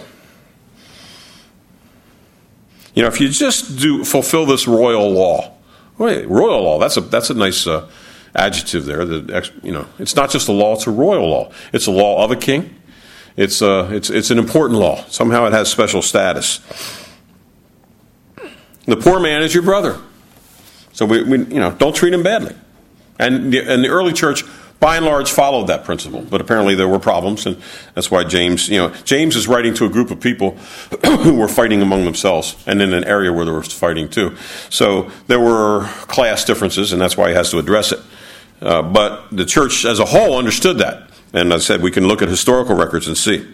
You know, if you just do fulfill this royal law, wait, royal law, that's a that's a nice uh, adjective there. The, you know, it's not just a law; it's a royal law. It's a law of a king. It's uh, it's it's an important law. Somehow it has special status. The poor man is your brother, so we, we you know don't treat him badly. And the, and the early church, by and large, followed that principle. But apparently there were problems, and that's why James you know James is writing to a group of people who were fighting among themselves, and in an area where there was fighting too. So there were class differences, and that's why he has to address it. Uh, but the church as a whole understood that. And I said we can look at historical records and see.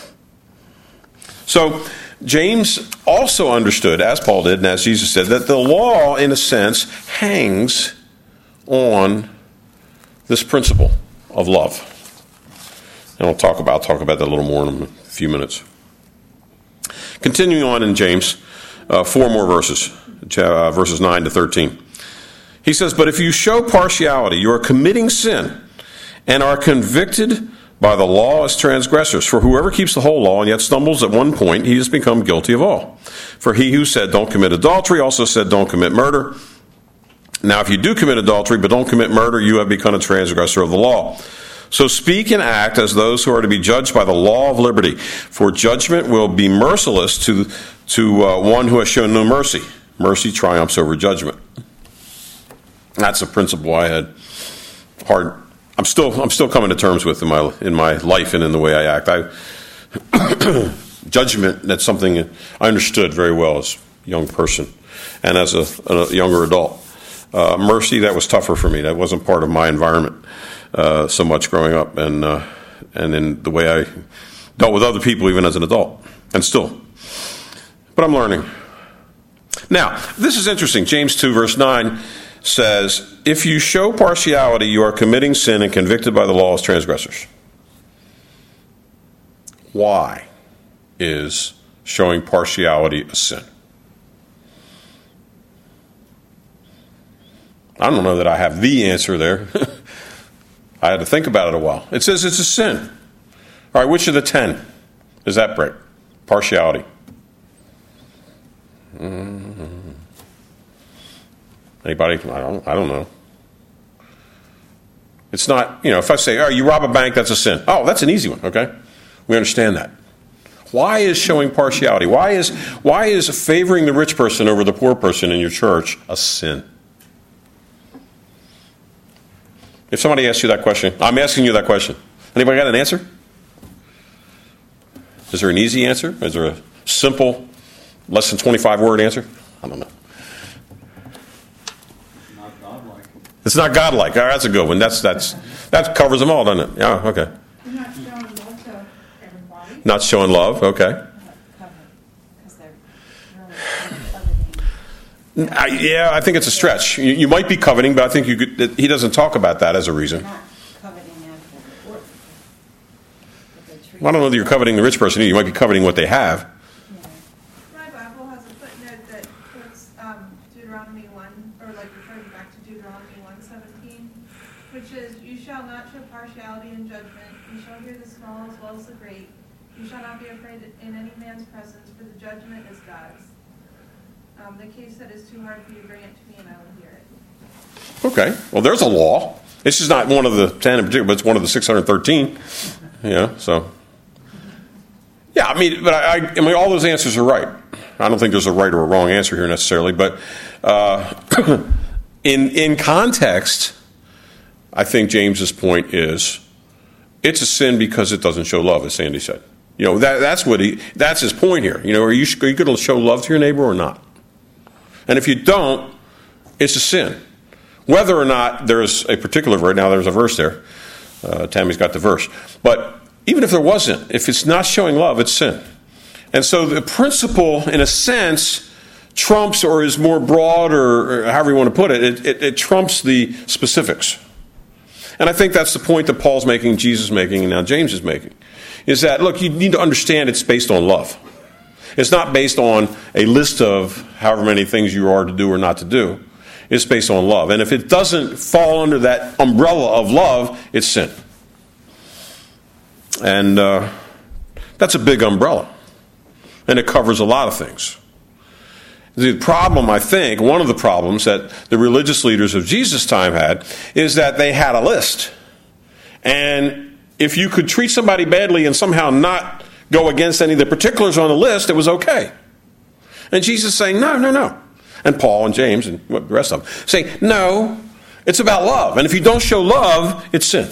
So James also understood, as Paul did and as Jesus said, that the law, in a sense, hangs on this principle of love. And I'll talk about, I'll talk about that a little more in a few minutes. Continuing on in James, uh, four more verses, uh, verses nine to thirteen. He says, but if you show partiality, you are committing sin, and are convicted by the law as transgressors. For whoever keeps the whole law and yet stumbles at one point, he has become guilty of all. For he who said, don't commit adultery, also said, don't commit murder. Now, if you do commit adultery but don't commit murder, you have become a transgressor of the law. So speak and act as those who are to be judged by the law of liberty. For judgment will be merciless to, to uh, one who has shown no mercy. Mercy triumphs over judgment. That's a principle I had hard I'm still I'm still coming to terms with in my in my life and in the way I act. I judgment, that's something I understood very well as a young person and as a, a younger adult. Uh, mercy, that was tougher for me. That wasn't part of my environment uh, so much growing up, and uh, and in the way I dealt with other people even as an adult, and still. But I'm learning. Now, this is interesting. James two verse nine says, if you show partiality, you are committing sin and convicted by the law as transgressors. Why is showing partiality a sin? I don't know that I have the answer there. I had to think about it a while. It says it's a sin. All right, which of the ten does that break? Partiality. Mm-hmm. Anybody? I don't, I don't know. It's not, you know, if I say, oh, you rob a bank, that's a sin. Oh, that's an easy one, okay? We understand that. Why is showing partiality? Why is, why is favoring the rich person over the poor person in your church a sin? If somebody asks you that question, I'm asking you that question. Anybody got an answer? Is there an easy answer? Is there a simple, less than twenty-five word answer? I don't know. It's not godlike. Oh, that's a good one. That's that's that covers them all, doesn't it? Yeah. Okay. Not showing love to everybody. Not showing love. Okay. I, yeah, I think it's a stretch. You, you might be coveting, but I think you could, he doesn't talk about that as a reason. Not coveting after the poor people. Well, I don't know that you're coveting the rich person either. You might be coveting what they have. My Bible has a footnote that puts um, Deuteronomy one, or like refers back to Deuteronomy one seventeen, which is, you shall not show partiality in judgment. You shall hear the small as well as the great. You shall not be afraid in any man's presence, for the judgment is God's. Um, the case that is too hard for you, bring it to me and I will hear it. Okay. Well, there's a law. This is not one of the ten in particular, but it's one of the six hundred thirteen. Yeah, so. Yeah, I mean, but I, I mean, all those answers are right. I don't think there's a right or a wrong answer here necessarily, but uh, in in context, I think James's point is it's a sin because it doesn't show love, as Sandy said. You know, that that's what he that's his point here. You know, are you, are you going to show love to your neighbor or not? And if you don't, it's a sin. Whether or not there's a particular verse, now there's a verse there. Uh, Tammy's got the verse. But even if there wasn't, if it's not showing love, it's sin. And so the principle, in a sense, trumps or is more broad, or, or however you want to put it, it, it, it trumps the specifics. And I think that's the point that Paul's making, Jesus is making, and now James is making. Is that, look, you need to understand it's based on love. It's not based on a list of however many things you are to do or not to do. It's based on love. And if it doesn't fall under that umbrella of love, it's sin. And uh, that's a big umbrella. And it covers a lot of things. The problem, I think, one of the problems that the religious leaders of Jesus' time had is that they had a list. And if you could treat somebody badly and somehow not go against any of the particulars on the list, it was okay. And Jesus is saying, no, no, no. And Paul and James and the rest of them saying, no, it's about love. And if you don't show love, it's sin.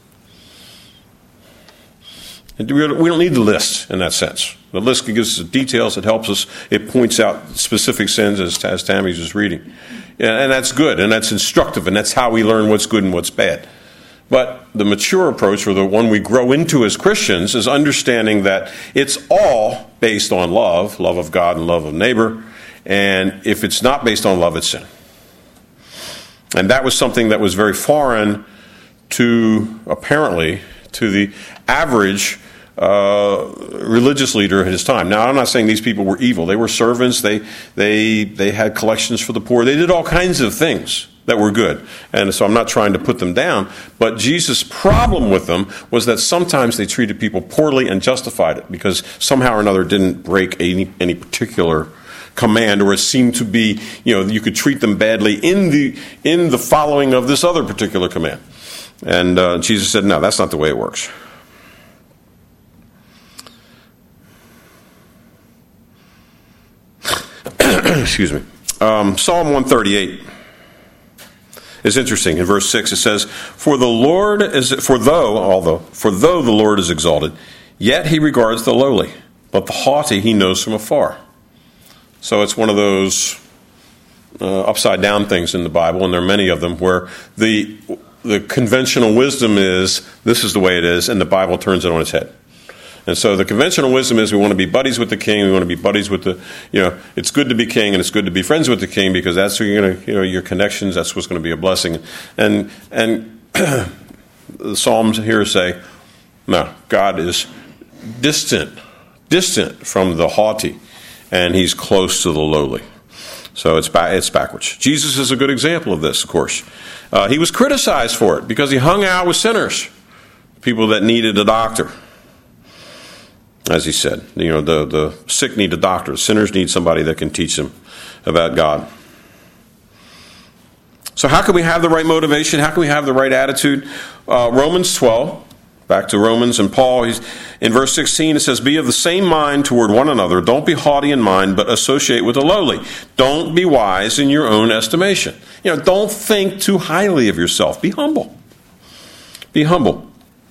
And we don't need the list in that sense. The list gives us details. It helps us. It points out specific sins, as, as Tammy's was reading. And that's good, and that's instructive, and that's how we learn what's good and what's bad. But the mature approach, or the one we grow into as Christians, is understanding that it's all based on love, love of God and love of neighbor. And if it's not based on love, it's sin. And that was something that was very foreign to, apparently, to the average uh, religious leader at his time. Now, I'm not saying these people were evil. They were servants. They, they, they had collections for the poor. They did all kinds of things that were good. And so I'm not trying to put them down. But Jesus' problem with them was that sometimes they treated people poorly and justified it because somehow or another didn't break any, any particular command, or it seemed to be, you know, you could treat them badly in the in the following of this other particular command. And uh, Jesus said, no, that's not the way it works. Excuse me. Um, Psalm one thirty-eight is interesting. In verse six it says, For the Lord is for though, although, for though the Lord is exalted, yet he regards the lowly, but the haughty he knows from afar. So it's one of those uh, upside down things in the Bible, and there are many of them, where the the conventional wisdom is this is the way it is, and the Bible turns it on its head. And so the conventional wisdom is we want to be buddies with the king, we want to be buddies with the, you know, it's good to be king and it's good to be friends with the king because that's where you're going to, you know, your connections, that's what's going to be a blessing. And and the Psalms here say, no, God is distant, distant from the haughty, and he's close to the lowly. So it's ba- it's backwards. Jesus is a good example of this, of course. Uh, he was criticized for it because he hung out with sinners, people that needed a doctor. As he said, you know, the, the sick need a doctor. Sinners need somebody that can teach them about God. So how can we have the right motivation? How can we have the right attitude? Uh, Romans twelve, back to Romans, and Paul, he's, in verse sixteen, it says, Be of the same mind toward one another. Don't be haughty in mind, but associate with the lowly. Don't be wise in your own estimation. You know, don't think too highly of yourself. Be humble. Be humble.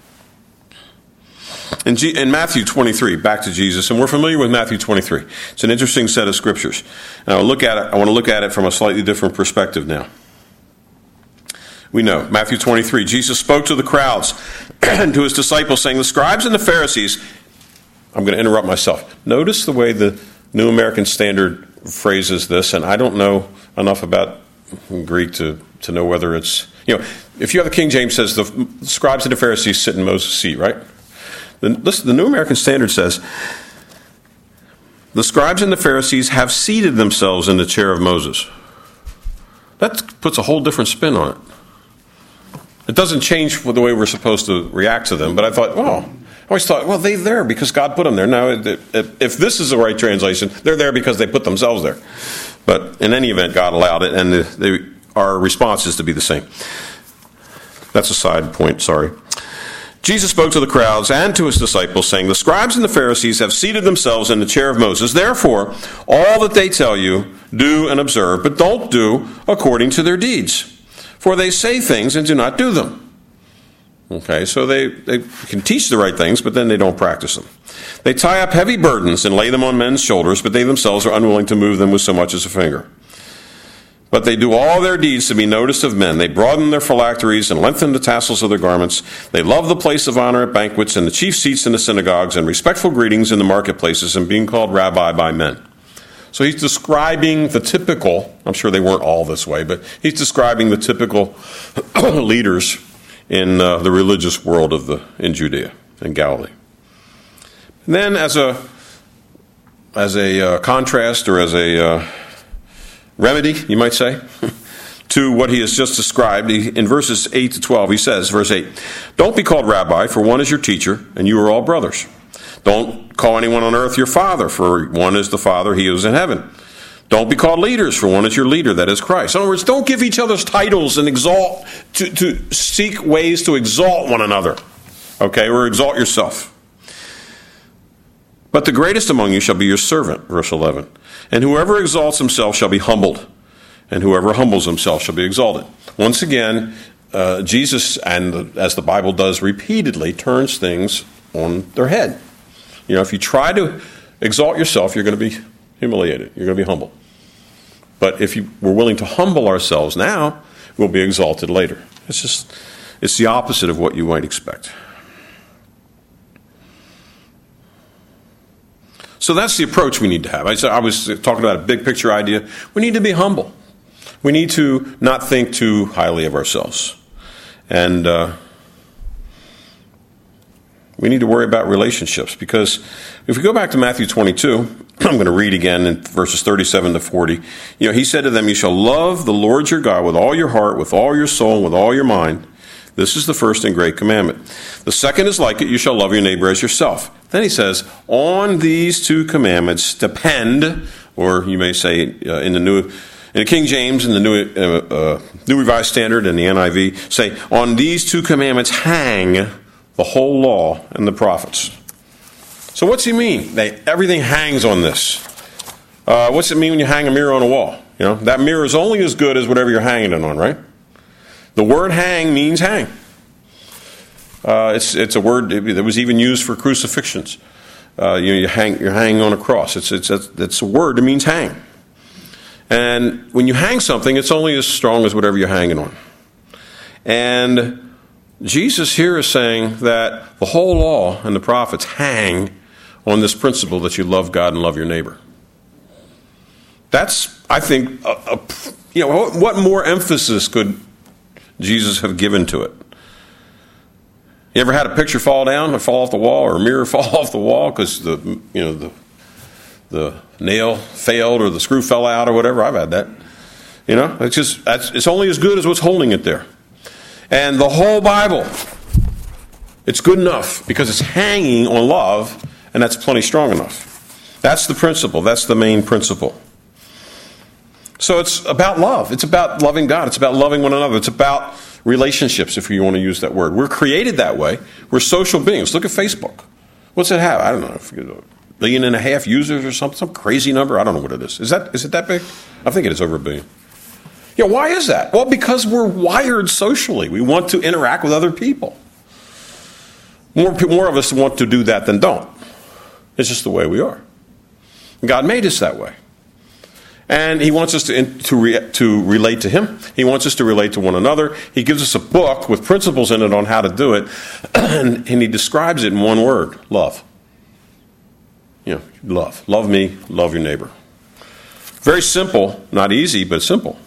In, G- in Matthew twenty-three, back to Jesus, and we're familiar with Matthew twenty-three. It's an interesting set of scriptures. Now, look at it. I want to look at it from a slightly different perspective now. We know, Matthew twenty-three, Jesus spoke to the crowds and to his disciples, saying, The scribes and the Pharisees, I'm going to interrupt myself. Notice the way the New American Standard phrases this, and I don't know enough about Greek to, to know whether it's, you know, if you have the King James says, the scribes and the Pharisees sit in Moses' seat, right? The, listen, the New American Standard says, the scribes and the Pharisees have seated themselves in the chair of Moses. That puts a whole different spin on it. It doesn't change the way we're supposed to react to them, but I thought, well, I always thought, well, they're there because God put them there. Now, if, if this is the right translation, they're there because they put themselves there. But in any event, God allowed it, and the, the, our response is to be the same. That's a side point, sorry. Jesus spoke to the crowds and to his disciples, saying, The scribes and the Pharisees have seated themselves in the chair of Moses. Therefore, all that they tell you, do and observe, but don't do according to their deeds. For they say things and do not do them. Okay, so they, they can teach the right things, but then they don't practice them. They tie up heavy burdens and lay them on men's shoulders, but they themselves are unwilling to move them with so much as a finger. But they do all their deeds to be noticed of men. They broaden their phylacteries and lengthen the tassels of their garments. They love the place of honor at banquets and the chief seats in the synagogues and respectful greetings in the marketplaces and being called rabbi by men. So he's describing the typical, I'm sure they weren't all this way, but he's describing the typical leaders in uh, the religious world of the in Judea and Galilee. And then as a as a uh, contrast or as a uh, remedy, you might say, to what he has just described, he, in verses eight to twelve, he says, verse eight, "Don't be called rabbi, for one is your teacher, and you are all brothers. Don't call anyone on earth your father, for one is the Father, he who is in heaven. Don't be called leaders, for one is your leader, that is Christ." In other words, don't give each other's titles and exalt, to, to seek ways to exalt one another, okay, or exalt yourself. "But the greatest among you shall be your servant," verse eleven. "And whoever exalts himself shall be humbled, and whoever humbles himself shall be exalted." Once again, uh, Jesus, and as the Bible does repeatedly, turns things on their head. You know, if you try to exalt yourself, you're going to be humiliated. You're going to be humble. But if you, we're willing to humble ourselves now, we'll be exalted later. It's just, it's the opposite of what you might expect. So that's the approach we need to have. I, I was talking about a big picture idea. We need to be humble. We need to not think too highly of ourselves. And uh, we need to worry about relationships, because if we go back to Matthew twenty-two, I'm going to read again in verses thirty-seven to forty. You know, he said to them, "You shall love the Lord your God with all your heart, with all your soul, and with all your mind. This is the first and great commandment. The second is like it, you shall love your neighbor as yourself." Then he says, "On these two commandments depend," or you may say uh, in the New, in the King James, in the New, uh, uh, New Revised Standard, and the N I V, say, "On these two commandments hang the whole law and the prophets." So what's he mean? They, everything hangs on this. Uh, what's it mean when you hang a mirror on a wall? You know, that mirror is only as good as whatever you're hanging it on, right? The word "hang" means hang. Uh, it's it's a word that was even used for crucifixions. Uh, you know, you hang, you're hanging on a cross. It's it's a, it's a word that means hang. And when you hang something, it's only as strong as whatever you're hanging on. And Jesus here is saying that the whole law and the prophets hang on this principle that you love God and love your neighbor. That's, I think, a, a, you know, what more emphasis could Jesus have given to it? You ever had a picture fall down or fall off the wall, or a mirror fall off the wall because the you know the the nail failed or the screw fell out or whatever? I've had that. You know, it's just that's, it's only as good as what's holding it there. And the whole Bible, it's good enough because it's hanging on love, and that's plenty strong enough. That's the principle. That's the main principle. So it's about love. It's about loving God. It's about loving one another. It's about relationships, if you want to use that word. We're created that way. We're social beings. Look at Facebook. What's it have? I don't know. A billion and a half users or something? Some crazy number? I don't know what it is. Is that is it that big? I think it is over a billion. Yeah, why is that? Well, because we're wired socially. We want to interact with other people. More, more of us want to do that than don't. It's just the way we are. God made us that way. And he wants us to to, re, to relate to him. He wants us to relate to one another. He gives us a book with principles in it on how to do it. and, and he describes it in one word: love. You know, love. Love me, love your neighbor. Very simple, not easy, but simple.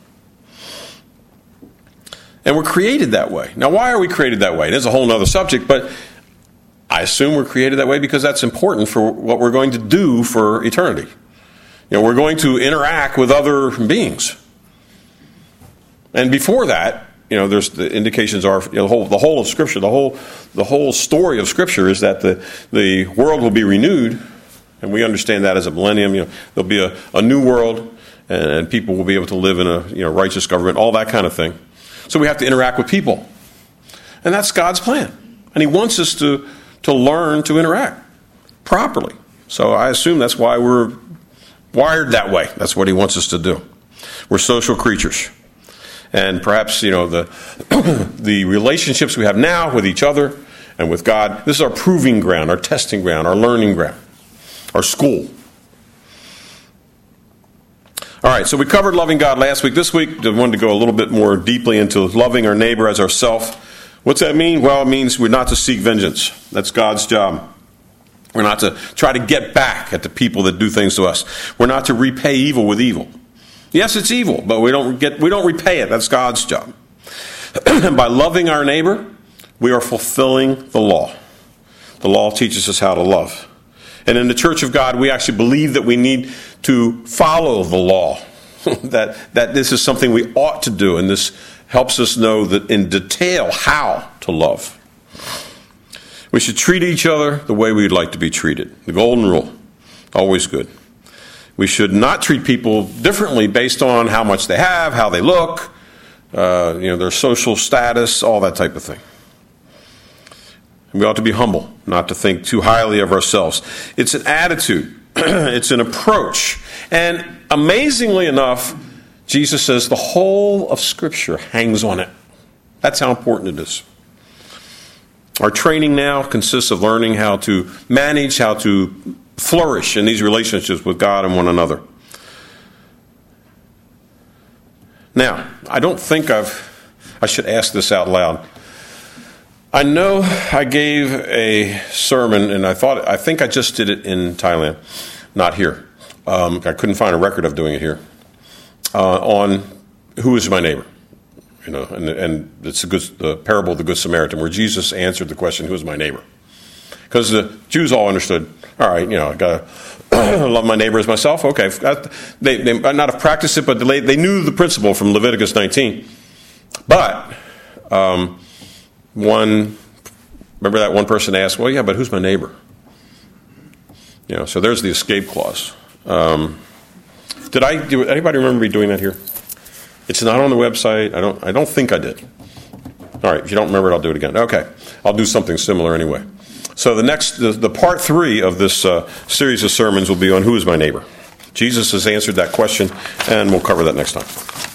And we're created that way. Now, why are we created that way? It is a whole other subject, but I assume we're created that way because that's important for what we're going to do for eternity. You know, we're going to interact with other beings. And before that, you know, there's the indications are, you know, the whole the whole of Scripture, the whole the whole story of Scripture is that the the world will be renewed, and we understand that as a millennium. You know, there'll be a, a new world, and, and people will be able to live in a you know righteous government, all that kind of thing. So we have to interact with people, and that's God's plan, and He wants us to to learn to interact properly. So I assume that's why we're wired that way. That's what He wants us to do. We're social creatures. And perhaps, you know, the the relationships we have now with each other and with God, this is our proving ground, our testing ground, our learning ground, our school. All right, so we covered loving God last week. This week, I wanted to go a little bit more deeply into loving our neighbor as ourself. What's that mean? Well, it means we're not to seek vengeance. That's God's job. We're not to try to get back at the people that do things to us. We're not to repay evil with evil. Yes, it's evil, but we don't get we don't repay it. That's God's job. By loving our neighbor, we are fulfilling the law. The law teaches us how to love. And in the Church of God, we actually believe that we need to follow the law. that, that this is something we ought to do, and this helps us know that in detail how to love. We should treat each other the way we'd like to be treated. The golden rule, always good. We should not treat people differently based on how much they have, how they look, uh, you know, their social status, all that type of thing. We ought to be humble, not to think too highly of ourselves. It's an attitude. It's an approach. And amazingly enough, Jesus says the whole of Scripture hangs on it. That's how important it is. Our training now consists of learning how to manage, how to flourish in these relationships with God and one another. Now, I don't think I've, I should ask this out loud. I know I gave a sermon, and I thought, I think I just did it in Thailand, not here. Um, I couldn't find a record of doing it here, uh, on who is my neighbor. You know, and, and it's a good, the parable of the Good Samaritan, where Jesus answered the question, who is my neighbor? Because the Jews all understood, all right, you know, I got to love my neighbor as myself. Okay, they, they might not have practiced it, but they, they knew the principle from Leviticus nineteen. But um, one, remember that one person asked, well, yeah, but who's my neighbor? You know, so there's the escape clause. Um, did I? Do anybody remember me doing that here? It's not on the website. I don't. I don't think I did. All right. If you don't remember it, I'll do it again. Okay. I'll do something similar anyway. So the next, the, the part three of this uh, series of sermons will be on who is my neighbor. Jesus has answered that question, and we'll cover that next time.